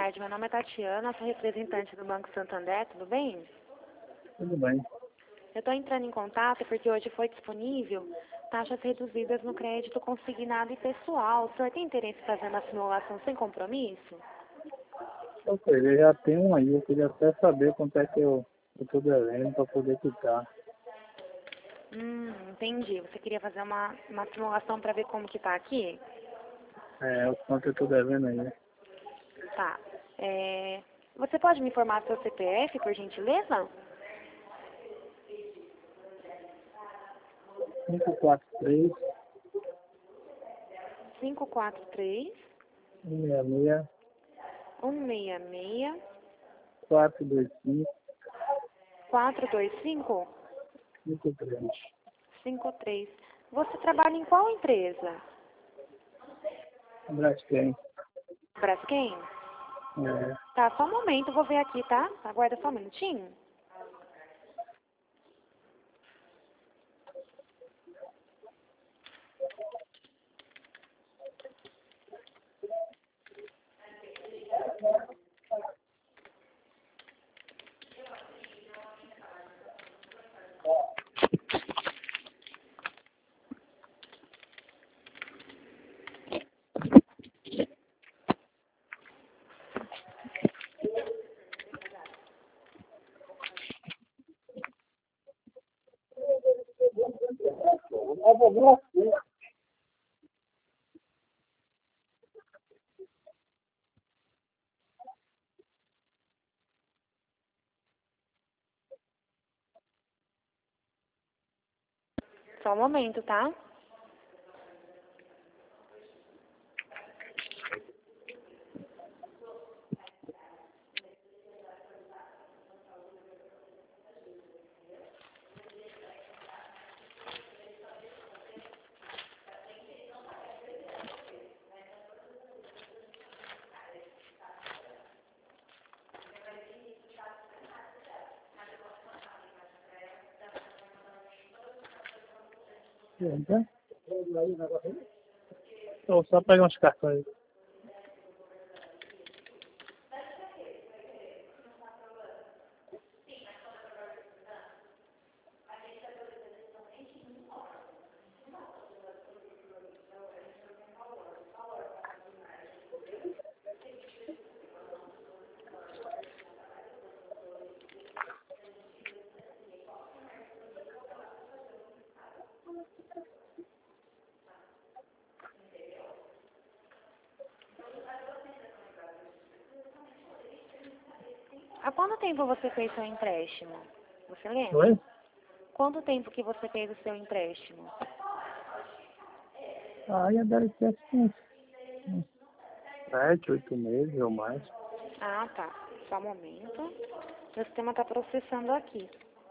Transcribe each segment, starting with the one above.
tarde. Meu nome é Tatiana, sou representante do Banco Santander, tudo bem? Tudo bem. Eu estou entrando em contato porque hoje foi disponível taxas reduzidas no crédito consignado e pessoal. O senhor tem interesse em fazer uma simulação sem compromisso? Ou seja, eu já tenho um aí, eu queria até saber quanto é que eu estou devendo para poder quitar. Entendi. Você queria fazer uma simulação para ver como que tá aqui? O quanto eu estou devendo aí. Tá. Você pode me informar seu CPF, por gentileza? 543 543 166 166 425 425 53. 53. Você trabalha em qual empresa? Braskem. Braskem? É. Tá, só um momento, vou ver aqui, tá? Aguarda só um minutinho. Só um momento, tá? Então, só pegar uns cartões. Há quanto tempo você fez seu empréstimo? Você lembra? Oi? Quanto tempo que você fez o seu empréstimo? Aí deve ser assim, uns 7, 8 meses ou mais. Ah, tá. Só um momento. Meu sistema está processando aqui.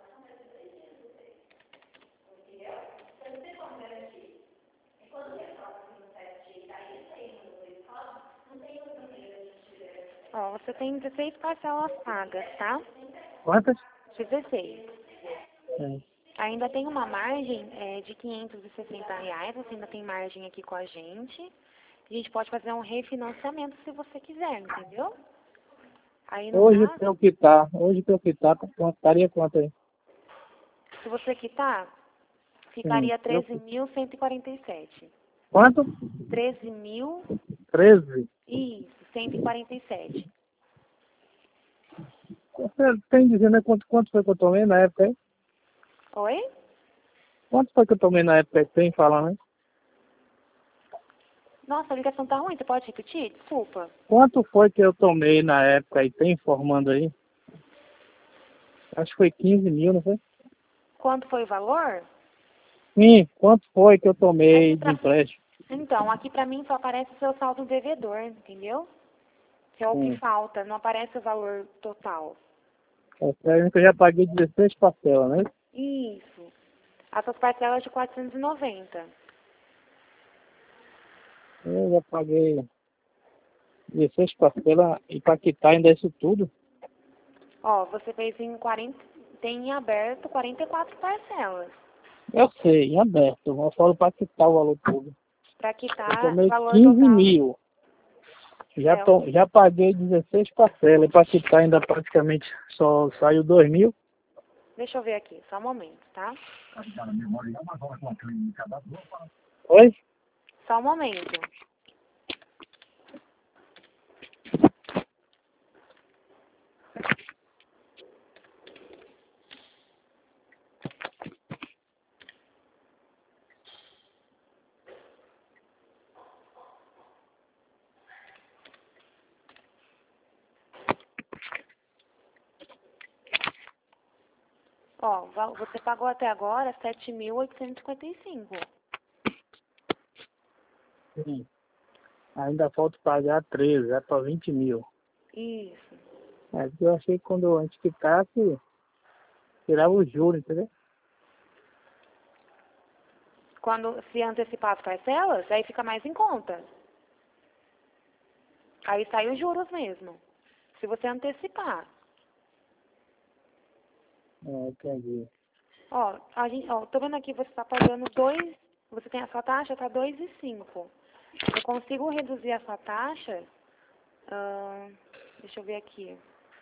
Ó, você tem 16 parcelas pagas, tá? Quantas? 16. É. Ainda tem uma margem de R$ 560. Você ainda tem margem aqui com a gente. A gente pode fazer um refinanciamento se você quiser, entendeu? Aí no Hoje caso, para eu quitar, estaria quanto aí? se você quitar, Sim. ficaria 13.147. Quanto? 13.000, 13. isso, 147. Você tem dizendo né, quanto foi que eu tomei na época aí? Oi? Quanto foi que eu tomei na época aí? Tem falando, né? Nossa, a ligação tá ruim, você pode repetir? Desculpa. Quanto foi que eu tomei na época aí? Tem informando aí? Acho que foi 15 mil, não foi? Quanto foi o valor? Sim, quanto foi que eu tomei Aqui de pra... empréstimo? Então, aqui pra mim só aparece o seu saldo devedor, entendeu? Que é o que Sim. falta, não aparece o valor total. É sério que eu já paguei 16 parcelas, né? Isso. As suas parcelas de 490. Eu já paguei 16 parcelas e para quitar ainda isso tudo. Ó, você fez em 40, tem em aberto 44 parcelas. Eu sei, em aberto. Eu falo para quitar o valor todo. Para Eu quitar tomei valor 15 total. mil. Já paguei 16 parcelas. Para quitar ainda praticamente só saiu 2.000. Deixa eu ver aqui, só um momento, tá? Oi? Só um momento. Ó, você pagou até agora 7.855. Sim. Ainda falta pagar 13, é para 20.000. Isso. É, porque eu achei que quando a gente quitasse, tirava o juro, entendeu? Quando se antecipar as parcelas, aí fica mais em conta. Aí sai os juros mesmo. Se você antecipar. Entendi. Ó, tô vendo aqui, você está pagando 2, você tem a sua taxa, tá 2,05. Eu consigo reduzir a sua taxa, deixa eu ver aqui.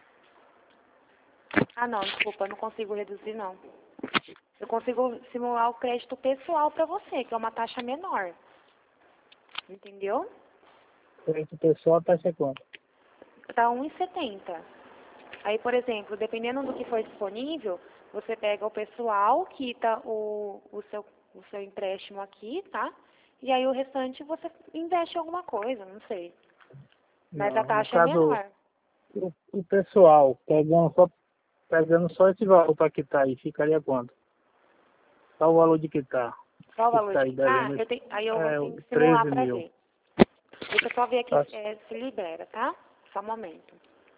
Ah, não, desculpa, eu não consigo reduzir, não. Eu consigo simular o crédito pessoal para você, que é uma taxa menor. Entendeu? Crédito pessoal, a taxa é quanto? Tá 1,70. Aí, por exemplo, dependendo do que for disponível, você pega o pessoal, quita o seu empréstimo aqui, tá? E aí o restante você investe em alguma coisa, não sei. Mas a Não, no taxa é caso, menor. o pessoal, pegando só esse valor para quitar aí, ficaria quanto? Só o valor de quitar. Qual o Que valor tá de aí quitar? devendo, Aí eu vou ter que simular 13 pra mil. ver. Deixa eu só ver aqui Tá. se libera, tá? Só um momento.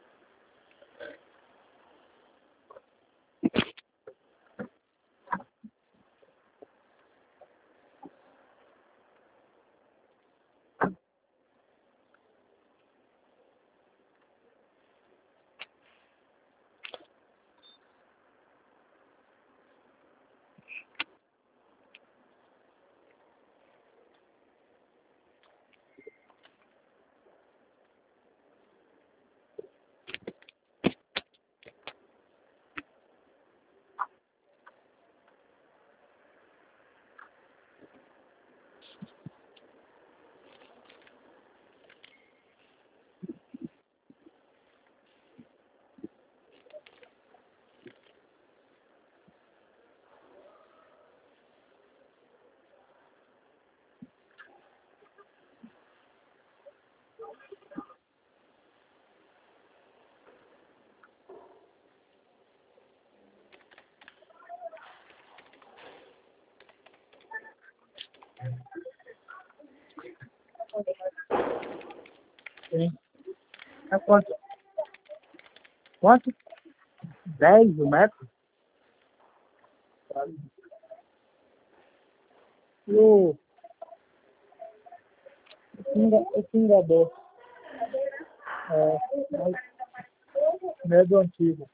Sim. É quanto? Quanto? 10 o metro? E o pingador? Médio antigo.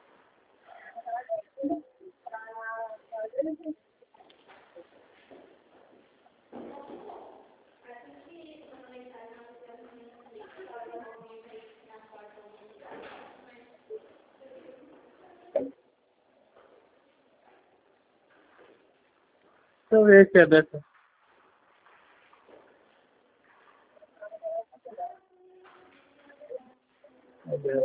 Deixa eu ver se é dessa. Meu Deus.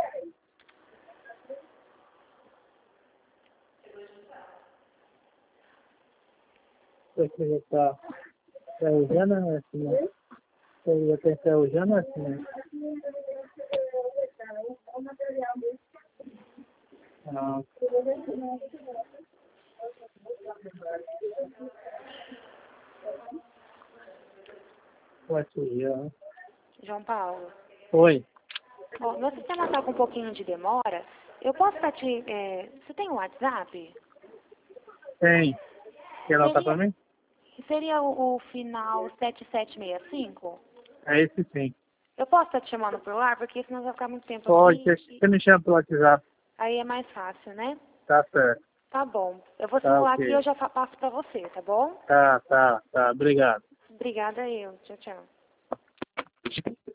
Isso aqui já tá ferrujando, né? Assim, né? Isso já tem ferrujando, assim, né? Ah, pode ser, né? João Paulo. Oi. Ó, meu sistema tá com um pouquinho de demora. Eu posso estar você tem um WhatsApp? Tem. Quer anotar pra Seria, mim? seria o final 7765? É esse sim. Eu posso estar te chamando por lá, porque senão vai ficar muito tempo Pode. aqui. Você me chama pelo WhatsApp. Aí é mais fácil, né? Tá certo. Tá bom. Eu vou Tá simular aqui e eu ok. já passo pra você, tá bom? Tá. Obrigado. Obrigada eu. Tchau, tchau.